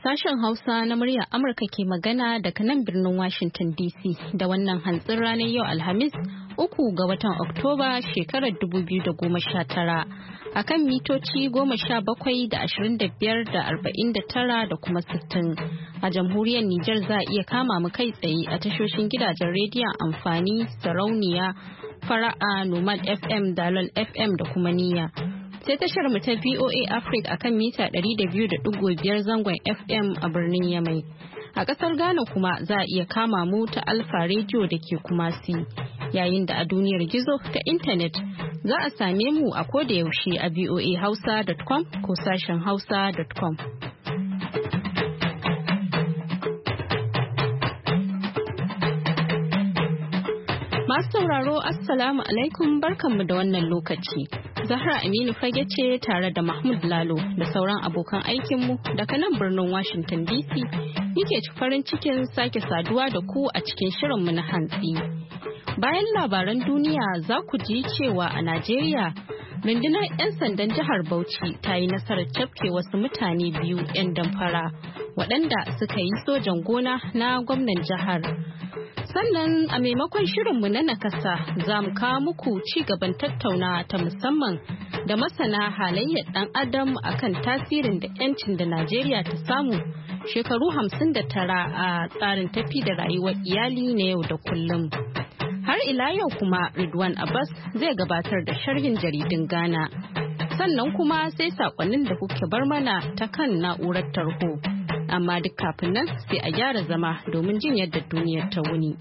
Sashen Hausa na muryar Amurka ke magana daga nan birnin Washington DC da wannan hantsin ranar yau Alhamis 3 ga watan Oktoba shekarar 2019 akan mitoci 17 da 25 da 49 da kuma 60. A jamhuriyar Nijar za a iya kama mu kai tsaye a tashoshin gidajen rediyon amfani sarauniya fara'a Nomad FM, Dalol FM da kuma niyya. Sai tashar mu ta VOA Africa akan mita 200.5 zangon FM a birnin Yamai. A ƙasar Ghana kuma za a iya kama mu ta Alfa Radio da ke Kumasi. Yayin da a duniyar gizo ta intanet za a same mu a koda yaushe a voahausa.com ko sashen hausa.com. Masu sauraro Assalamu alaikum barkanmu da wannan lokaci. Zahra Aminu Fage ce tare da Mahmud Lalo da sauran abokan aikinmu daga nan birnin Washington DC muke farin cikin sake saduwa da ku a cikin shirinmu na hantsi. Bayan labaran duniya za ku ji cewa a Najeriya rundunar 'yan sandan jihar Bauchi ta yi nasarar cafke wasu mutane biyu 'yan damfara waɗanda suka yi sojan gona na gwamnan jihar. Sannan a maimakon shirinmu na nakasa za mu kawo muku ci gaban tattaunawa ta musamman da masana halayyar ɗan adam akan tasirin da 'yancin da Najeriya ta samu shekaru 59 a tsarin tafi da rayuwar iyali na yau da kullum. Har ila yau kuma Ridwan Abbas zai gabatar da sharhin jaridun Ghana. Sannan kuma sai sakonnin da kuke bar mana ta kan na'urar tarho. Amma duk kafin nan sai a gyara zama domin jin yadda duniyar ta wuni.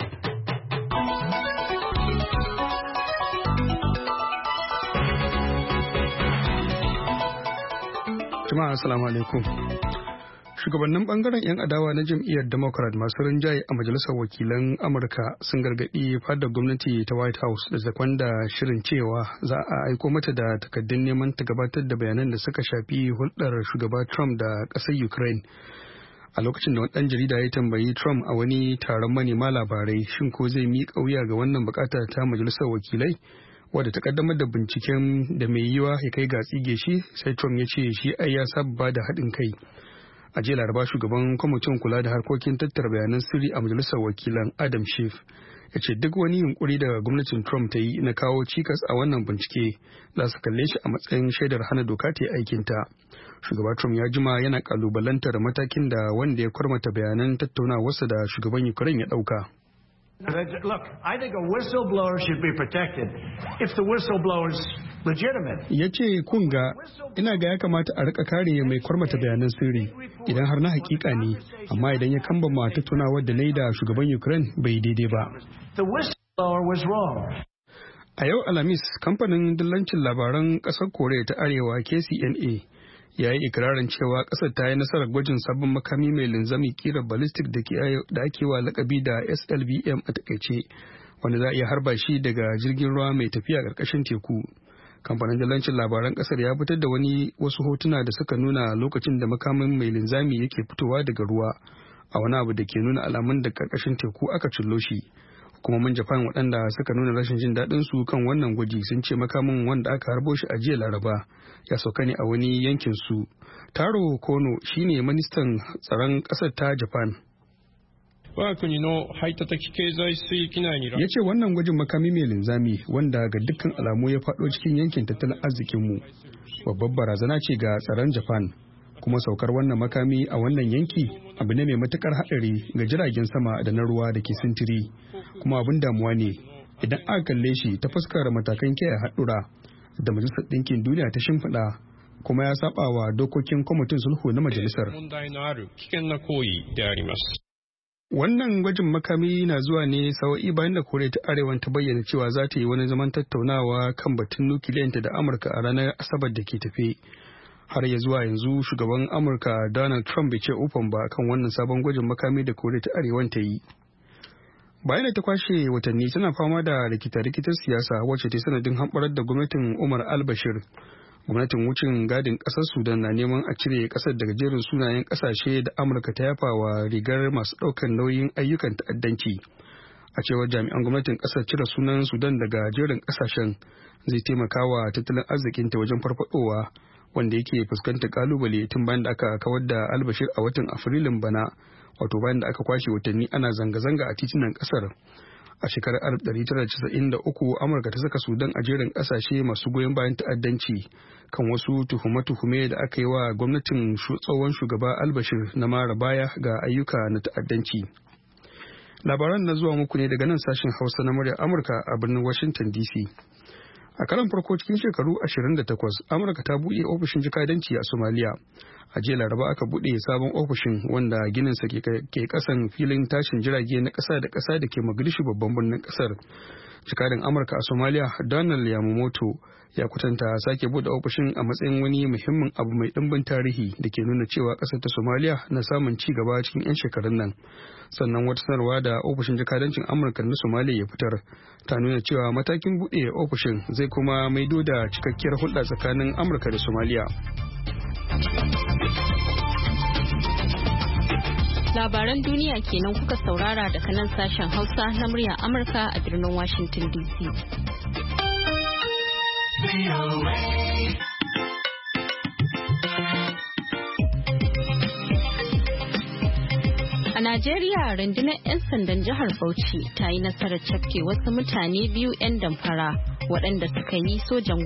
Jama'a assalamu alaikum. Shugabannin bangaren 'yan adawa na jam'iyyar Democrat masu rinjaye a majalisar wakilan Amurka sun gargaɗi fadar gwamnati ta White House da zakon da shirin cewa za a aiko mata da takaddun neman ta gabatar da bayanan da suka shafi hulɗar shugaba Trump da ƙasar Ukraine. A lokacin da wani ɗan jarida ya tambayi Trump a wani taron manema labarai shin ko zai miƙa wuya ga wannan bukata ta majalisar wakilai wadda ta kaddamar da binciken da mai yiwa ya kai ga tsige shi, sai Trump ya ce shi ai ya saba da haɗin kai. A jiya Laraba shugaban kwamitin kula da harkokin tattara bayanan sirri a majalisar wakilan Adam Schiff ya ce duk wani yunkuri da gwamnatin Trump ta yi na kawo cikas a wannan bincike za su kalle shi a matsayin shaidar hana doka ta yi aikinta. Shugaba Trump ya jima yana kalubalantar matakin da wanda ya kwarmata bayanan tattaunawarsa da shugaban Ukraine ya ɗauka. Look, I think a whistleblower should be protected if the whistleblower's legitimate. Ya ce kunga ina ga ya kamata a rika kare mai kwarmata bayanan sirri idan har na hakika ne, amma idan ya kambama tattaunawar da na yi da shugaban Ukraine bai daidai ba. The whistleblower was wrong. A yau Alhamis, kamfanin dillancin labaran ƙasar Koriya ta Arewa KCNA ya yi ikirarin cewa ƙasar ta yi nasarar gwajin sabon makami mai linzami kira ballistic da ake wa lakabi da SLBM a takaice, wanda za a iya harba shi daga jirgin ruwa mai tafiya ƙarƙashin teku. Kamfanin dillancin labaran ƙasar ya fitar da wasu hotuna da suka nuna lokacin da makamin mai linzami yake fitowa daga ruwa a wani abu da ke nuna alamun da ƙarƙashin teku aka cillo shi. Hukumomin Japan waɗanda suka nuna rashin jin daɗin su kan wannan gwaji sun ce makamin wanda aka harbo shi a jiya Laraba ya sauka ne a wani yankin su. Taro Kono shine ministan tsaron ƙasar ta Japan. Ya ce wannan gwajin makami mai linzami wanda ga dukkan alamu ya faɗo cikin yankin tattalin arzikinmu babbar barazana ce ga tsaron Japan. Kuma saukar wannan makami a wannan yanki abu ne mai matukar haɗari ga jiragen sama da na ruwa da ke sintiri, kuma abin damuwa ne idan aka kalle shi ta fuskar matakan kiyaye haɗura da majalisar ɗinkin duniya ta shimfiɗa, kuma ya saba wa dokokin kwamitin sulhu na majalisar. Wannan gwajin makami na zuwa ne sa'o'i bayan da Koriya ta Arewa ta bayyana cewa za ta yi wani zaman tattaunawa kan batun nukiliyanta da Amurka a ranar Asabar da ke tafe. Har ya zuwa yanzu shugaban Amurka Donald Trump bai ce ufan ba kan wannan sabon gwajin makami da Koriya ta Arewa ta yi. Bayan da ta kwashe watanni tana fama da rikita-rikitar siyasa wacce ta sanadin hamɓarar da gwamnatin Umar al-Bashir. Gwamnatin wucin gadin ƙasar Sudan na neman a cire ƙasar daga jerin sunayen ƙasashe da Amurka ta yafa wa rigar masu ɗaukar nauyin ayyukan ta'addanci. A cewar jami'an gwamnatin ƙasar, cire sunan Sudan daga jerin ƙasashen zai taimaka wa tattalin arzikinta wajen farfadowa, wanda yake fuskantar kalubale tun bayan da aka kawar da albashir a watan afrilun bana, wato bayan da aka kwashe watanni ana zanga-zanga a titunan kasar. A shekarar 1993 Amurka ta saka Sudan a jerin kasashe masu goyon bayan ta'addanci kan wasu tuhume-tuhume da aka yi wa gwamnatin tsohon shugaba albashir na mara baya ga ayyuka na ta'addanci. Labaran na zuwa muku ne daga nan sashen Hausa na muryar Amurka a birnin Washington DC. A karan farko cikin shekaru 28, Amurka ta buɗe ofishin jikadanci a Somalia. A jiya Laraba aka buɗe sabon ofishin wanda gininsa ke kasan filin tashin jirage na ƙasa da ƙasa da ke Mogadishu babban birnin ƙasar. Jikadan Amurka a Somalia, Donald Yamamoto, ya kwatanta sake buɗe ofishin a matsayin wani muhimmin abu mai ɗimbin tarihi da ke nuna cewa ƙasar ta Somalia na samun ci gaba cikin 'yan shekarun nan. Sannan wata sanarwa da ofishin jakadancin Amurka na Somalia ya fitar ta nuna cewa matakin buɗe ofishin zai kuma maido da cikakkiyar hulɗa tsakanin Amurka da Somalia. Labaran duniya kenan kuka saurara daga nan sashen Hausa na muryar Amurka a birnin Washington DC. A Najeriya, rundunar 'yan sandan jihar Bauchi ta yi nasarar cafke wasu mutane biyu 'yan damfara waɗanda suka yi sojan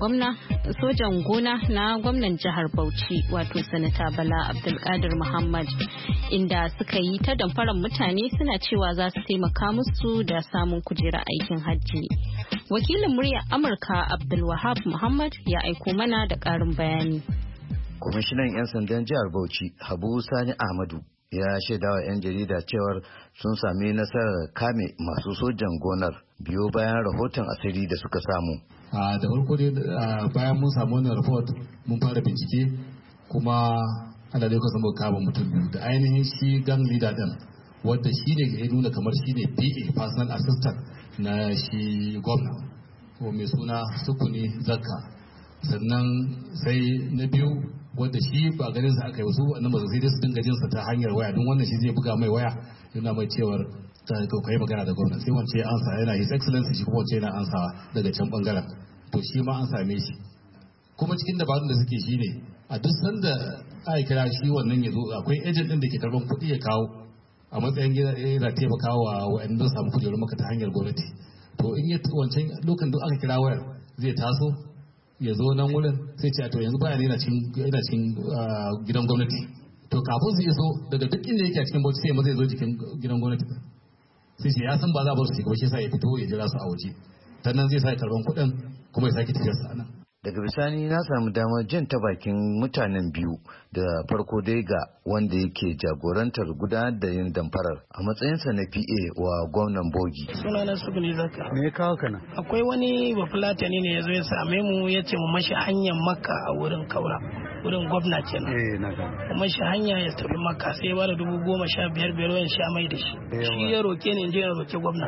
gona na gwamnan jihar Bauchi wato Sanata Bala Abdulkadir Muhammad, inda suka yi ta damfarar mutane suna cewa za su taimaka musu da samun kujerar aikin hajji. Wakilin muryar Amurka Abdulwahab Muhammad ya aiko mana da ƙarin bayani. Kwamishinan 'yan sandan jihar Bauchi Habu Sani Ahmadu ya shaidawa 'yan jarida cewar sun sami nasarar kame masu sojan gonar biyo bayan rahoton asiri da suka samu. Da farko dai bayan mun samu wannan report mun fara bincike kuma ana da kusa muka kama mutum biyu da ainihin shi gang leader din wanda shi ne ya nuna kamar shi ne PA personal assistant na shi gwamna ko mai suna Sukuni Zakka. Sannan sai na biyu wanda shi ba ganin sa aka yi wasu wannan ba sai dai su dinga jinsa ta hanyar waya don wannan shi zai buga mai waya yana mai cewar kai magana da gwamnati sai wance ansa yana his excellency shi kuma wance yana ansawa daga can bangaren to shi ma an same shi kuma cikin dabarun da suke shi ne a duk sanda aka kira shi wannan ya zo akwai agent din da ke karban kuɗi ya kawo a matsayin yana taimakawa wa'anda samu kujerun maka ta hanyar gwamnati to in ya wancan lokacin da aka kira wayar zai taso ya zo nan wurin sai ce to yanzu bayan yana cikin gidan gwamnati to kafin su iso daga duk inda yake a cikin bauchi sai maza ya zo jikin gidan gwamnati sai ce ya san ba za a bar su shiga ba shi sa ya fito ya jira su a waje ta nan zai sa karban kuɗin kuma ya sake tafiyar sa nan. Daga bisani na samu damar jin ta bakin mutanen biyu da farko dai ga wanda yake jagorantar gudanar da yin damfarar a matsayinsa na PA wa gwamnan Bogi. Sunana Sukuni Zakka. Me ya kawo kana? Akwai wani bafulatani ne ya zo ya same mu ya ce mu mashi hanyar Makka a wurin Kaura. Wurin gwamna kenan. Na ga. Mu mashi hanya ya tafi Makka sai ya bada 15,500 wayan sha mai da shi. Shi ya roke ni in je in roke gwamna.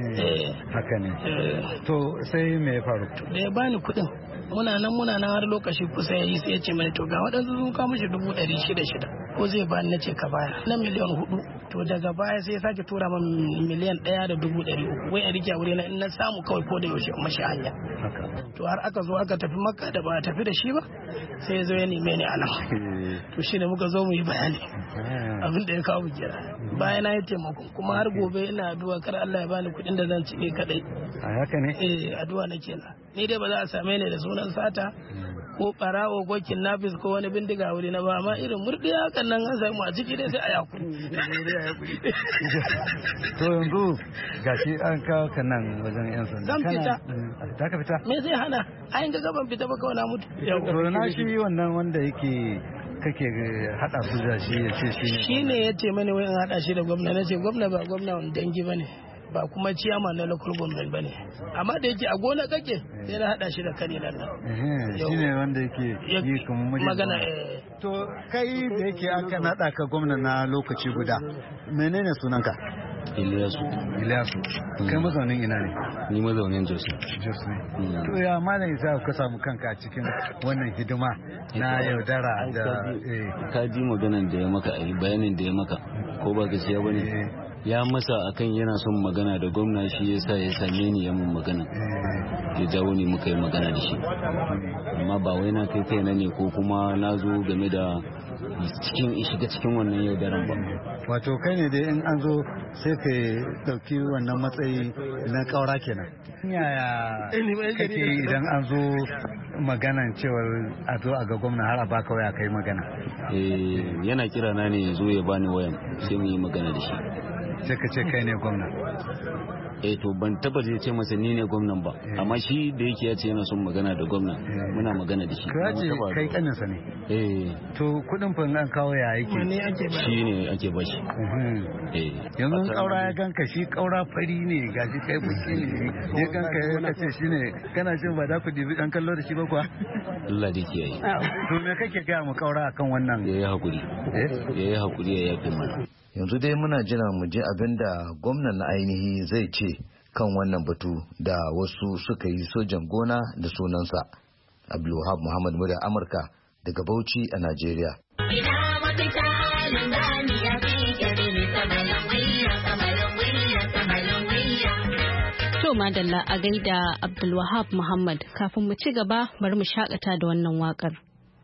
Haka ne. To sai me ya faru? Da ya bani kuɗin. Muna nan har lokaci kusa ya yi sai ya ce mai to ga waɗansu sun kawo mishi 600 ko zai bani na ce ka baya na miliyan 4 to daga baya sai ya sake tura min miliyan 1.300 wai a rike wuri na in na samu kawai ko da yaushe mashi hanya to har aka zo aka tafi Makka da ba a tafi da shi ba sai ya zo ya neme ni a nan to shi ne muka zo mu yi bayani abin da ya kawo mu kira bayan na yi taimako kuma har gobe ina addu'a kar Allah ya bani kuɗin da zan ci ne kadai a haka ne addu'a nake na ni dai ba za a same ni da sunan sata ko barawo ko kidnappers ko wani bindiga wuri na ba amma irin murdiya hakan nan an samu a ciki dai sai a yakuri to yanzu gashi an kawo ka nan wajen yan sanda zan fita za ka fita me zai hana ayin ga gaban fita ba kawai na mutu to na shi wannan wanda yake kake hada su da shi ya ce shi ne ya ce mani wai in hada shi da gwamna na ce gwamna ba gwamna wani dangi ba ne ba kuma ciyama na local government ba ne amma da yake a gona kake sai na hada shi da kare nan shi ne wanda yake yi kuma magana to kai da yake aka nada ka gwamna na lokaci guda menene sunanka? Iliyasu. Kai mazaunin ina ne? Ni mazaunin Jos ne. To ya malam Isa ka samu kanka a cikin wannan hidima na yaudara da ka ji maganan da ya maka bayanin da ya maka ko ba gaskiya bane? ya masa akan yana son magana da gwamna, shi yasa ya same ni ya mun magana, ya jawo ni muka yi magana da shi, amma ba wai na kai kaina ne ko kuma na zo game da shiga cikin wannan yaudaran ba. Wato kai ne dai in an zo sai ka dauki wannan matsayi na kaura kenan. Yaya kake idan an zo maganan cewar a zo a ga gwamna har a baka waya kai magana? Yana kira na ne ya zo ya bani wayan sai mu yi magana da shi. Sai ka ce kai ne gwamna? To ban taba je ce masa ni ne gwamnan ba, amma shi da yake ya ce yana son magana da gwamna, muna magana da shi. Ka ce kai kaninsa ne? To kudin fa an kawo ya yake? Shi ne ake bashi. Yanzu kaura ya ganka, shi kaura fari ne, gashi kai buki ne, ya ganka ya ce shi ne, kana jin ba da ku dibi an kallo da shi ba kuwa? Allah da ke yi. To me kake gaya mu kaura akan wannan? Ya yi hakuri. Ya yi hakuri ya yafe mana. Yanzu dai muna jira mu ji abin da gwamnan na ainihi zai ce kan wannan batu da wasu suka yi sojan gona da sunansa. Abdulwahab Muhammad Murya Amurka daga Bauchi a Najeriya. To madalla a gaida Abdulwahab Muhammad, kafin mu ci gaba bari mu shakata da wannan wakar.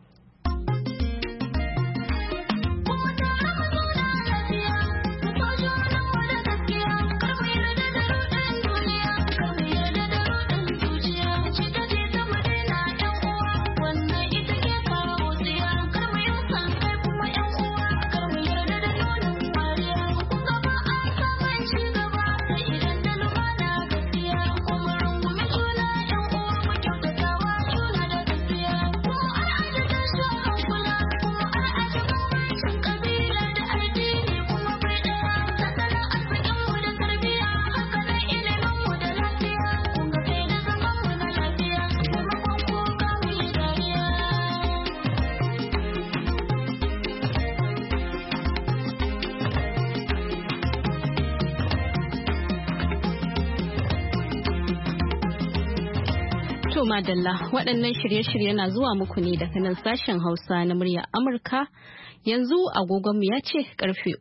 To madalla, waɗannan shirye-shirye na zuwa muku ne daga nan sashen Hausa na murya Amurka. Yanzu agogonmu ya ce karfe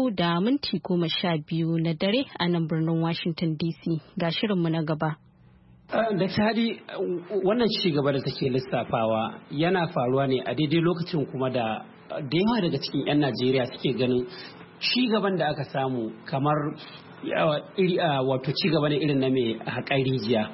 3:12 na dare a nan birnin Washington DC. Ga shirinmu na gaba. Da Hadi, wannan ci gaba da take lissafawa yana faruwa ne a daidai lokacin kuma da yawa daga cikin 'yan Najeriya suke ganin ci gaban da aka samu kamar wato ci gaba ne irin na mai haƙar rijiya.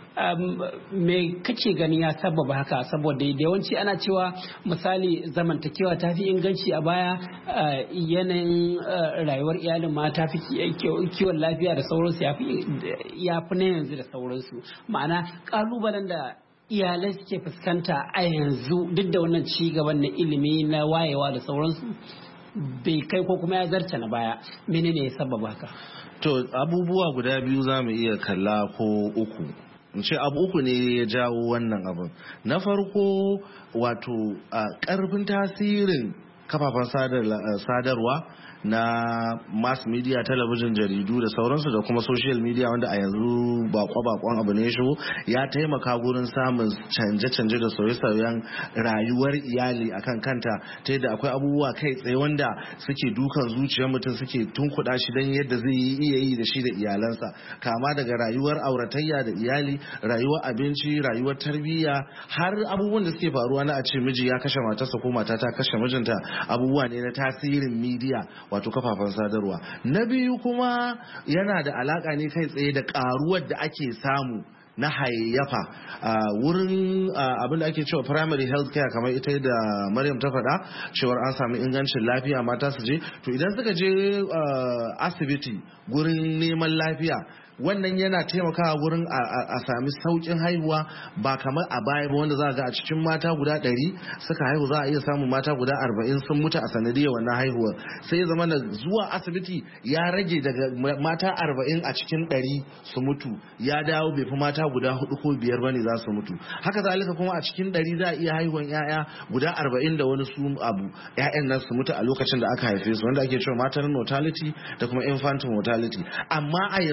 Me kake gani ya sababa haka? Saboda da yawanci ana cewa misali zamantakewa ta fi inganci a baya, yanayin rayuwar iyalin ma ta fi kiwon lafiya da sauransu ya fi na yanzu da sauransu. Ma'ana kalubalen da iyalai suke fuskanta a yanzu duk da wannan ci gaban na ilimi na wayewa da sauransu bai kai ko kuma ya zarta na baya. Menene ya sababa haka? To abubuwa guda biyu za mu iya kalla ko uku. In ce abu uku ne ya jawo wannan abin. Na farko wato karfin tasirin kafafen sadarwa na mass media, talabijin, jaridu da sauransu da kuma social media wanda a yanzu bakon abu ne shigo ya taimaka gurin samun canje-canje da sauye-sauyen rayuwar iyali akan kanta, ta yadda akwai abubuwa kai tsaye wanda suke dukan zuciyar mutum, suke tunkuɗa shi don yadda zai iya yi da shi da iyalansa, kama daga rayuwar auratayya da iyali, rayuwar abinci, rayuwar tarbiyya, har abubuwan da suke faruwa na a ce miji ya kashe matarsa ko mata ta kashe mijinta, abubuwa ne na tasirin media wato kafafen sadarwa. Na biyu kuma yana da alaka ne kai tsaye da karuwar da ake samu na hayayyafa wurin abin da ake cewa primary health care, kamar ita da Maryam ta faɗa cewar an samu ingancin lafiya mata su je, to idan suka je asibiti gurin neman lafiya, wannan yana taimakawa wurin a sami saukin haihuwa, ba kamar a baya ba wanda za a ga a cikin mata guda 100 suka haihu za a iya samun mata guda 40 sun mutu a sanadiyar wannan haihuwar. Sai ya zama da zuwa asibiti ya rage daga mata 40 a cikin 100 su mutu, ya dawo bai fi mata guda 4 ko 5 bane za su mutu. Haka zalika kuma a cikin 100 za a iya haihuwan 'ya'ya guda 40 da wani su abu 'ya'yan nan su mutu a lokacin da aka haife su, wanda ake cewa maternal mortality da kuma infant mortality. Amma a yanzu saboda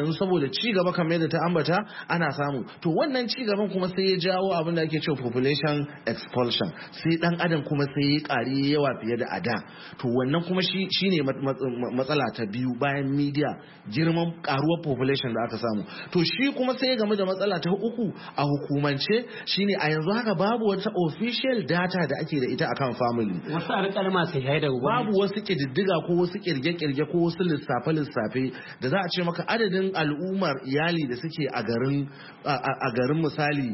ci gaba kamar yadda ta ambata ana samu. To wannan ci gaban kuma sai ya jawo abin da ake cewa population expulsion, sai dan adam kuma sai ya ƙari yawa fiye da ada. To wannan kuma shine matsala ta biyu bayan media, girman karuwar population da aka samu. To shi kuma sai ya gamu da matsala ta uku a hukumance, shine a yanzu haka babu wata official data da ake da ita akan family. Wasu alƙalma sai haida babu wasu ƙididdiga ko wasu kirge-kirge ko wasu lissafe-lissafe da za a ce maka adadin al'ummar iyali da suke a garin misali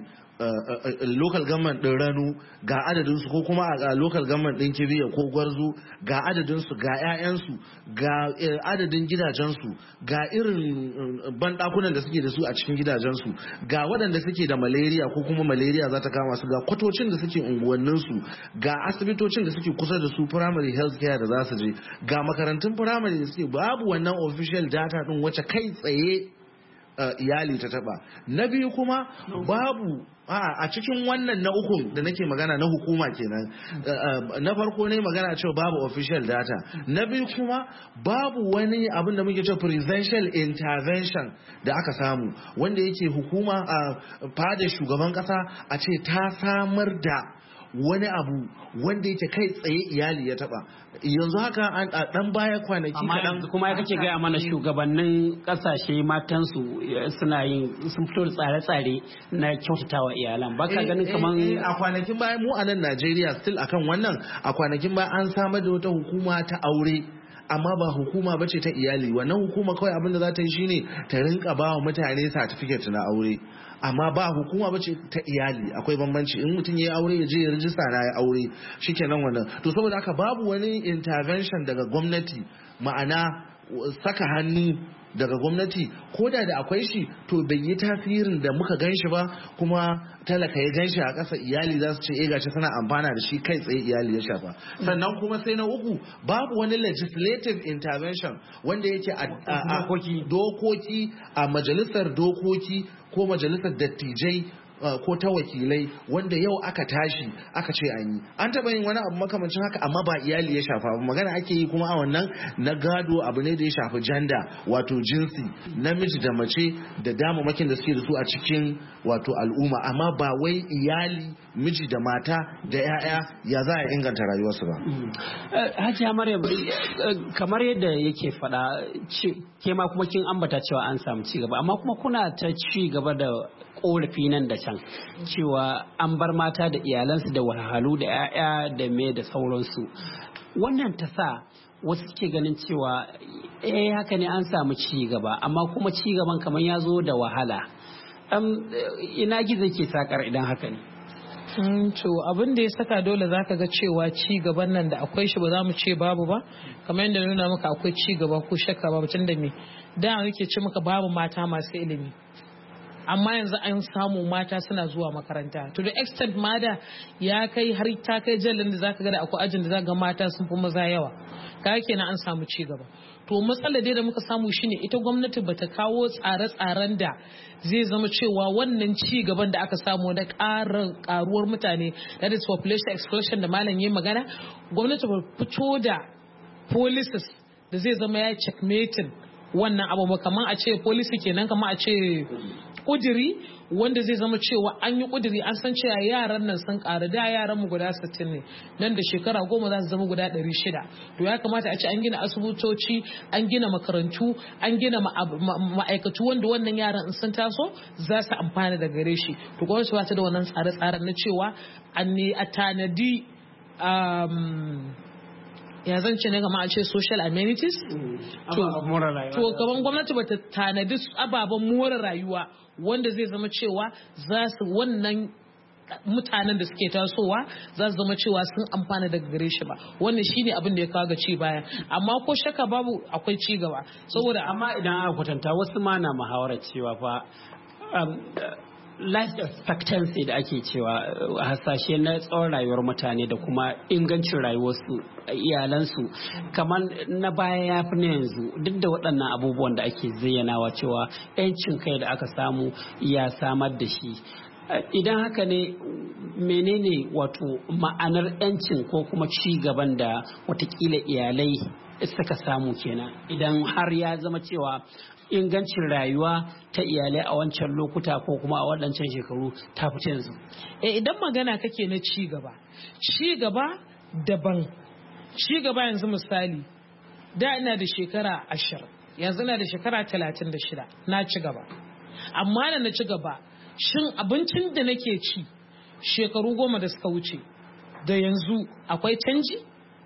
local government din Rano ga adadinsu, ko kuma a local government din Kibiya ko Gwarzo ga adadinsu, ga 'ya'yansu, ga adadin gidajensu, ga irin banɗakunan da suke da su a cikin gidajensu, ga waɗanda suke da malaria ko kuma malaria za ta kama su, ga kwatocin da suke unguwanninsu, ga asibitocin da suke kusa da su, primary health care da za su je, ga makarantun primary da suke. Babu wannan official data din wacce kai tsaye iyali ta taba. Na biyu kuma babu a cikin wannan na ukun da nake magana na hukuma kenan. Na farko ne magana cewa babu official data. Na biyu kuma babu wani abin da muke cewa presidential intervention da aka samu wanda yake hukuma a fadar shugaban kasa a ce ta samar da wani abu wanda yake kai tsaye iyali ya taba. Yanzu haka a dan baya kwanaki kaɗan kuma ya kake gaya mana shugabannin kasashe matansu sun fito da tsare-tsare na kyautatawa iyalan, baka ganin kaman a kwanakin baya mu a nan Najeriya still akan wannan, a kwanakin baya an samar da wata hukuma ta aure, amma ba hukuma bace ta iyali. Wannan hukuma kawai abin da za ta yi shine ta rinka ba wa mutane certificate na aure, amma ba hukuma bace ta iyali. Akwai bambanci. In mutum ya aure ya je ya rijista na ya aure shikenan wannan. To saboda haka babu wani intervention daga gwamnati, ma'ana saka hannu daga gwamnati, ko da akwai shi to bai yi tasirin da muka ganshi ba, kuma talaka ya ganshi a ƙasa iyali za su ce gashi suna amfana da shi kai tsaye iyali ya shafa. Sannan kuma sai na uku babu wani legislative intervention wanda yake a dokoki a majalisar dokoki ko majalisar dattijai ko ta wakilai wanda yau aka tashi aka ce an taba yin wani abu makamancin haka, amma ba iyali ya shafa ba. Magana ake yi kuma a wannan na gado, abu ne da ya shafi janda, wato jinsi, namiji da mace da damamakin da suke da su a cikin wato al'umma, amma ba wai iyali, miji da mata da 'ya'ya ya za a inganta rayuwarsu ba. Hajiya Maryam, kamar yadda yake faɗa, ke ma kuma kin ambata cewa an samu ci gaba, amma kuma kuna ta ci gaba da korafi nan da can cewa an bar mata da iyalansu da wahalhalu da 'ya'ya da me da sauransu. Wannan ta sa wasu suke ganin cewa haka ne an samu ci gaba, amma kuma ci gaban kamar ya zo da wahala. Ina gizo ke sakar idan haka ne? To abin da ya saka dole zaka ga cewa ci gaban nan da akwai shi, ba za mu ce babu ba, kamar yadda nuna maka akwai ci gaba ko shakka babu. Tun da me da nake ce maka babu mata masu ilimi, amma yanzu an samu mata suna zuwa makaranta to the extent ma da ya kai har ta kai jallin da zaka ga da akwai ajin da zaka ga mata sun fi maza yawa. Kaga kenan an samu ci gaba. To matsalar dai da muka samu shine ita gwamnati bata kawo tsare-tsaren da zai zama cewa wannan ci gaban da aka samu da karuwar mutane, that is population explosion da malam yayin magana, gwamnati ba fito da policies da zai zama ya checkmating wannan abu ba. Kamar a ce policy kenan, kamar a ce kudiri wanda zai zama cewa an yi kudiri, an san cewa yaran nan sun ƙaru, da yaran mu guda 60 ne, nan da shekara 10 za su zama guda 600. To ya kamata a ce an gina asibitoci, an gina makarantu, an gina ma'aikatu wanda wannan yaran in sun taso za su amfana da gare shi. To gwamnati ba ta da wannan tsare-tsaren na cewa a tanadi ya zance ne kama a ce social amenities to gaban gwamnati ba ta tanadi ababen more rayuwa wanda zai zama cewa za su wannan mutanen da suke tasowa za su zama cewa sun amfana daga gare shi ba. Wannan shine abin da ya kawo ga ci baya, amma ko shaka babu akwai ci gaba. Saboda amma idan aka kwatanta wasu ma na muhawarar cewa fa life expectancy da ake cewa hasashe na tsawon rayuwar mutane da kuma ingancin rayuwarsu iyalansu kamar na baya ya fi na yanzu, duk da waɗannan abubuwan da ake zayyanawa cewa 'yancin kai da aka samu ya samar da shi. Idan haka ne menene wato ma'anar 'yancin ko kuma ci gaban da watakila iyalai suka samu kenan, idan har ya zama cewa ingancin rayuwa ta iyalai a wancan lokuta ko kuma a waɗancan shekaru ta fita yanzu. Idan magana kake na ci gaba daban. Ci gaba yanzu misali da ina da shekara 20 yanzu ina da shekara 36 na ci gaba. Amma da na ci gaba shin abincin da nake ci shekaru 10 da suka wuce da yanzu akwai canji?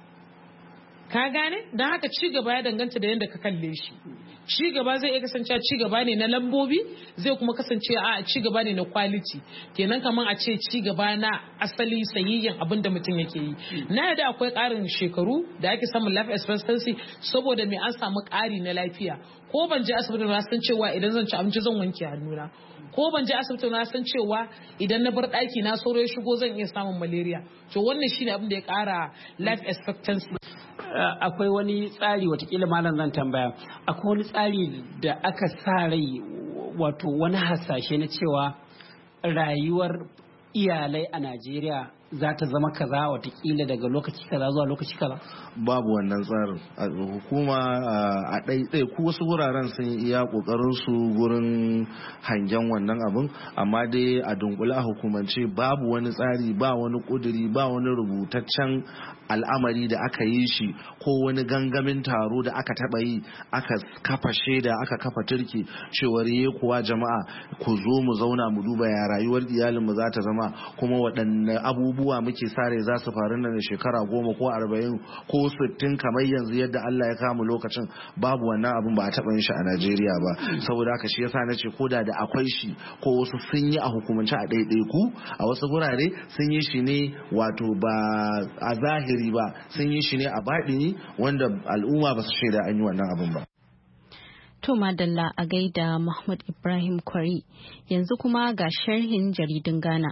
Ka gane? Don haka ci gaba ya danganta da yadda ka kalle shi. Ci gaba zai iya kasance ci gaba ne na lambobi, zai kuma kasance a ci gaba ne na quality. Kenan kaman a ce ci gaba na asali sayayyen abin da mutum yake yi. Na yadda akwai ƙarin shekaru da ake samun life expectancy saboda me an samu ƙari na lafiya. Ko ban je asibiti na san cewa idan zan ci abinci zan wanke hannuna. Ko ban je asibiti na san cewa idan na bar ɗaki na sauro ya shigo zan iya samun malaria. To wannan shine abin da ya ƙara life expectancy. Akwai wani tsari watakila malam zan tambaya, akwai wani tsari da aka sa rai wato wani hasashe na cewa rayuwar iyalai a Najeriya za ta zama kaza watakila daga lokaci kaza zuwa lokaci kaza? Babu wannan tsarin. Hukuma a ɗaiɗai ku wasu wuraren sun iya ƙoƙarin su gurin hangen wannan abin, amma dai a dunkule a hukumance babu wani tsari, ba wani ƙuduri, ba wani rubutaccen al'amari da aka yi shi ko wani gangamin taro da aka taɓa yi aka kafa shaida aka kafa turki cewar kuwa jama'a ku zo mu zauna mu duba ya rayuwar iyalinmu za ta zama, kuma waɗanne abubuwa muke sare za su faru nan da shekara 10 ko 40 ko 60 kamar yanzu yadda Allah ya kama lokacin. Babu wannan abin, ba a taɓa yin shi a Najeriya ba. Saboda haka shi yasa nace ko da akwai shi ko wasu sun yi a hukumance a ɗaiɗaiku a wasu gurare sun yi shi ne wato ba a zahiri ba, sun yi shi ne a baɗini wanda al'umma ba su shaida an yi wannan abin ba. To madalla a gaida Mahmud Ibrahim Kwari. Yanzu kuma ga sharhin jaridun Ghana.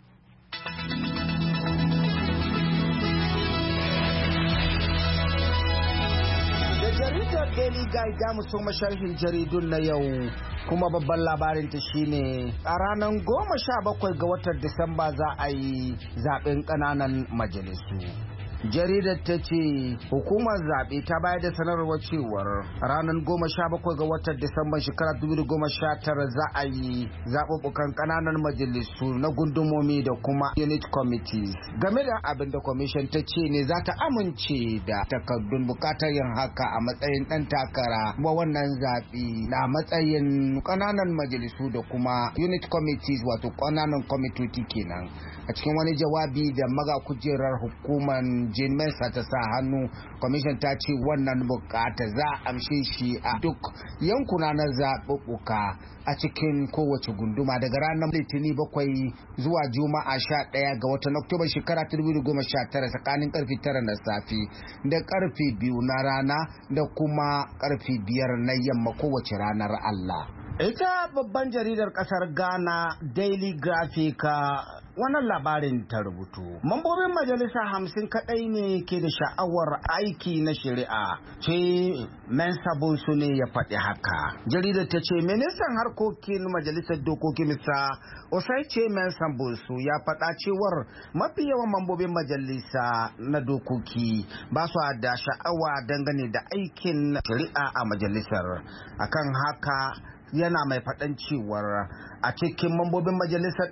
Da jaridar Daily Guide za mu so masharhin jaridun na yau, kuma babban labarinta shine a ranar 17 ga watan Disamba za a yi zaben ƙananan majalisu. Jaridar ta ce hukumar zaɓe ta bayar da sanarwar cewar ranar 17 ga watan Disamban shekarar 2019 za a yi zaɓuɓɓukan ƙananan majalisu na gundumomi da kuma unit committees. Game da abin da commission ta ce ne za ta amince da takardun bukatar yin haka a matsayin ɗan takara wa wannan zaɓe na matsayin ƙananan majalisu da kuma unit committees wato ƙananan kwamitoci kenan. A cikin wani jawabi da maga kujerar hukumar Jane Mensa ta sa hannu, kwamishin ta ce wannan bukata za a amshe shi a duk yankuna na zaɓuɓɓuka a cikin kowace gunduma daga ranar Litinin 7 zuwa Juma'a 11 ga watan Oktoba shekara 2019 tsakanin karfe 9 na safe da karfe 2 na rana da kuma karfe 5 na yamma kowace ranar Allah. Ita babban jaridar kasar Ghana Daily Graphic wannan labarin ta rubutu. Mambobin majalisa 50 kadai ne ke da sha'awar aiki na shari'a. Ce Mensa Bonsu ne ya faɗi haka. Jaridar ta ce ministan harkokin majalisar dokoki Mr. Osai ce Mensa Bonsu ya faɗa cewar mafi yawan mambobin majalisa na dokoki ba su da sha'awa dangane da aikin shari'a a majalisar. Akan haka yana mai faɗan cewar a cikin mambobin majalisar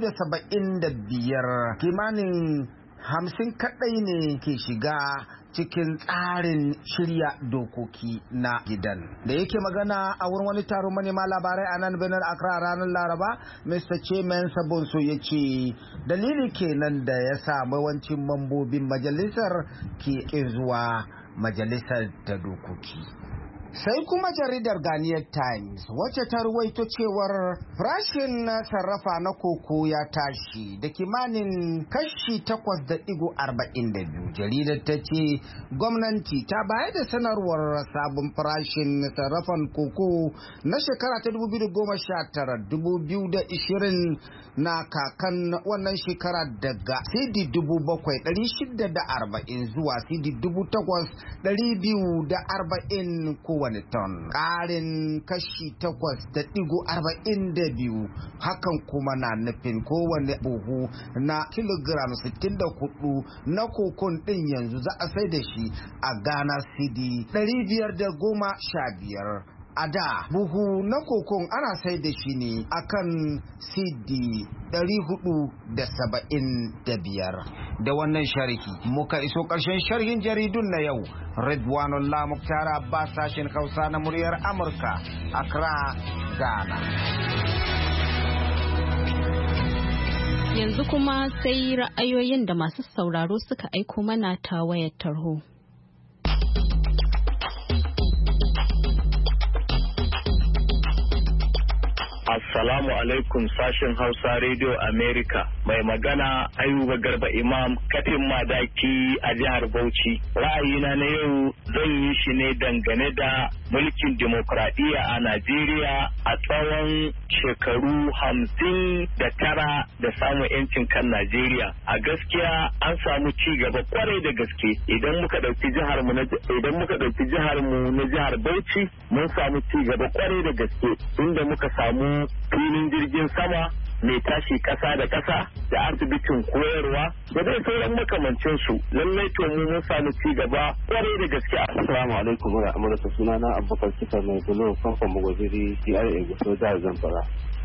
275 kimanin 50 kaɗai ne ke shiga cikin tsarin shirya dokoki na gidan. Da yake magana a wurin wani taron manema labarai a nan Benin Accra ranar Laraba, Mr. Chairman Sabonso ya ce dalili kenan da ya sa yawancin mambobin majalisar ke zuwa majalisar ta dokoki. Sai kuma jaridar Ghanaian Times wacce ta ruwaito cewar farashin sarrafa na koko ya tashi da kimanin kashi 8.42. Jaridar ta ce gwamnati ta bayar da sanarwar sabon farashin sarrafan koko na shekara ta 2019-2020 na kakan wannan shekara daga CD 7,640 zuwa CD 8,240 kowane ton. Ƙarin kashi 8.42 hakan kuma na nufin kowane buhu na kilogram 64 na kokon ɗin yanzu za a sai da shi a Ghana CD 515 A da buhu na kokon ana sai da shi ne akan CD 475. Da wannan sharhi muka iso ƙarshen sharhin jaridun na yau. Ridwanullah Muktar Abbas, sashen Hausa na muryar Amurka, Accra, Ghana. Yanzu kuma sai ra'ayoyin da masu sauraro suka aiko mana ta wayar tarho. Assalamu alaikum sashen Hausa Radio America. Mai magana Ayuba Garba Imam Katin Madaki a jihar Bauchi. Ra'ayina na yau zan yi shi ne dangane da mulkin demokradiyya a Najeriya a tsawon shekaru 59 da samun 'yancin kan Najeriya. A gaskiya an samu ci gaba kwarai da gaske. Idan muka ɗauki jihar mu na jihar Bauchi mun samu ci gaba kwarai da gaske inda muka samu filin jirgin sama mai tashi ƙasa da ƙasa da asibitin koyarwa da dai sauran makamancin su. Lallai to mu mun samu ci gaba kwarai da gaske. Assalamu alaikum wa rahmatullahi. Sunana Abubakar Kisa mai bulo famfon Magwaziri DRA Guso jihar Zamfara.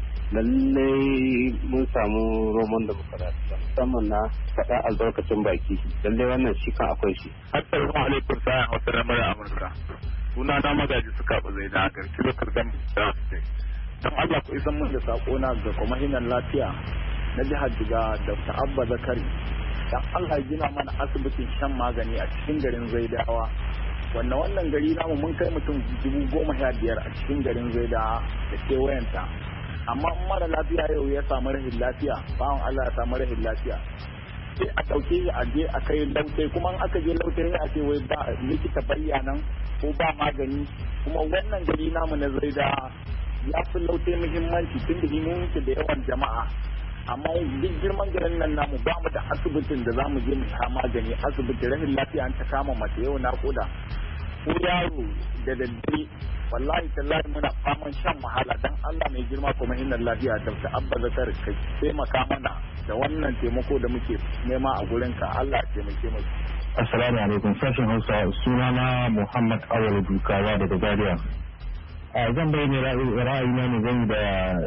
Lallai mun samu roman demokaratiya musamman na faɗa albarkacin baki. Lallai wannan shi kan akwai shi. Assalamu alaikum sa'a wasu ramar Amurka. Sunana Magaji suka bazai da garki da kardan da don Allah ku isan mun da sako na ga kwamishinan lafiya na jihar Jigawa Dr. Abba Zakari. Dan Allah ya gina mana asibitin shan magani a cikin garin Zaidawa. Wannan gari namu mun kai mutum 15,000 a cikin garin Zaidawa da kewayenta. Amma mara lafiya yau ya samu rahin lafiya, bawan Allah ya samu rahin lafiya. Sai a ɗauke shi a je a kai lautai, kuma in aka je lautai a ce wai ba likita bayyanan ko ba magani. Kuma wannan gari namu na Zaidawa ya fi lautai muhimmanci tun da muke da yawan jama'a, amma duk girman garin nan namu ba mu da asibitin da za mu je mu sha magani. Asibiti rahin lafiya an ta kama mace yau naƙuda ko yaro da daddare, wallahi tallahi muna faman shan wahala. Dan Allah mai girma kuma hinnan lafiya Dr. Abba Zakar ka taimaka mana da wannan taimako da muke nema a gurinka. Allah ya taimake mu. Assalamu alaikum sashen Hausa. Sunana Muhammad Awal Dukawa daga Zaria. Zan bayyana ra'ayina ne zan da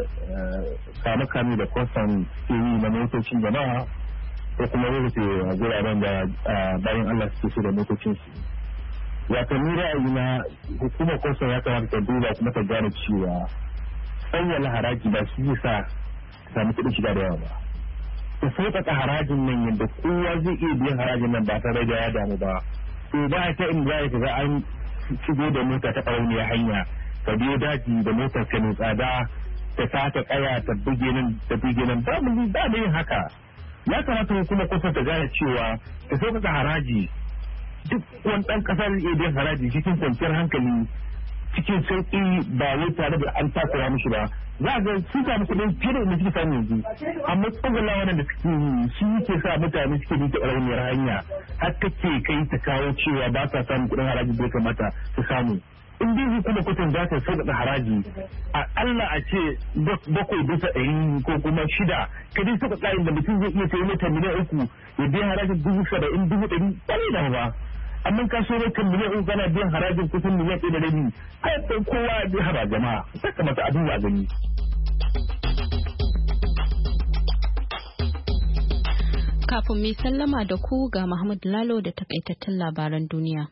kame da kwasan yi na motocin jama'a ko kuma rufe a guraren da bayan Allah suke so da motocin su. Wato ni ra'ayina hukumar kwasan ya kamata ta duba kuma ta gane cewa sanya haraji ba su yi sa samu kuɗin shiga da yawa ba. Ta sauƙaƙa harajin nan yadda kowa zai iya biyan harajin nan ba tare da ya damu ba. To ba ta in za ka ga an shigo da mota ta ƙarauniyar hanya ka biyo daji da motar ka mai tsada ta sata kaya ta buge nan ba mu yin haka. Ya kamata hukumar kusa ta gane cewa ta sauƙaƙa haraji, duk wani ɗan ƙasar zai biyan haraji cikin kwanciyar hankali cikin sauƙi ba wai tare da an takura mishi ba. Za a ga sun samu kuɗin fiye da wanda suke samu yanzu, amma tsogala wannan da suke yi shi yake sa mutane suke bi ta ƙarauniyar hanya har kake kai ta kawo cewa ba sa samun kuɗin haraji da ya kamata su samu. In dai kuma kudin za ta sauƙaƙa haraji a Allah a ce 7% ko kuma 6, ka dai sauƙaƙa inda mutum zai iya sayi mata miliyan 3 ya biya harajin 70,000 100,000 ƙwarai da ba. Amma ka so mata miliyan 3 kana biyan harajin kusan miliyan 1.5, ai ɗan kowa ya haɓa jama'a sai ka mata abin a gani. Kafin mai sallama da ku ga Mahmud Lalo da takaitattun labaran duniya.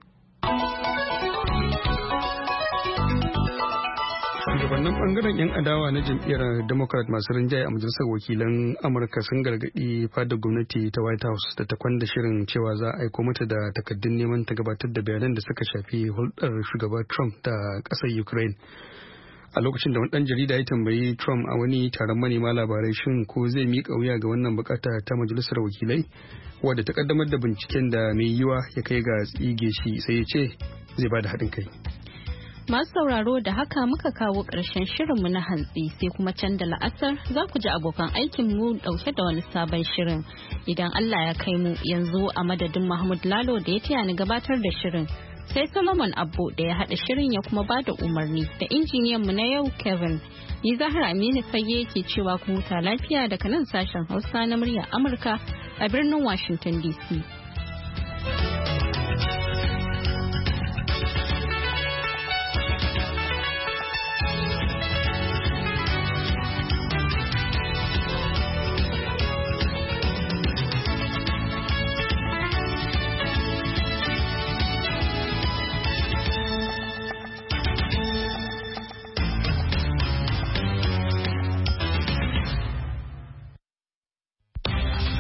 Shugabannin bangaren 'yan adawa na jam'iyyar Democrat masu rinjaye a majalisar wakilan Amurka sun gargaɗi fadar gwamnati ta White House da ta kwanda shirin cewa za a aiko mata da takaddun neman ta gabatar da bayanan da suka shafi hulɗar shugaba Trump da ƙasar Ukraine. A lokacin da wani ɗan jarida ya tambayi Trump a wani taron manema labarai shin ko zai miƙa wuya ga wannan bukata ta majalisar wakilai wadda ta kaddamar da binciken da mai yiwa ya kai ga tsige shi, sai ya ce zai ba da haɗin kai. Masu sauraro da haka muka kawo ƙarshen shirinmu na hantsi, sai kuma can da la'asar za ku ji abokan aikinmu ɗauke da wani sabon shirin. Idan Allah ya kai mu yanzu a madadin Mahmud Lalo da ya taya ni gabatar da shirin, sai Solomon Abbo da ya haɗa shirin ya kuma ba da umarni, da injiniyanmu na yau Kevin. Ni Zahra Aminu Fage ke cewa ku huta lafiya daga nan sashen Hausa na muryar Amurka a birnin Washington DC.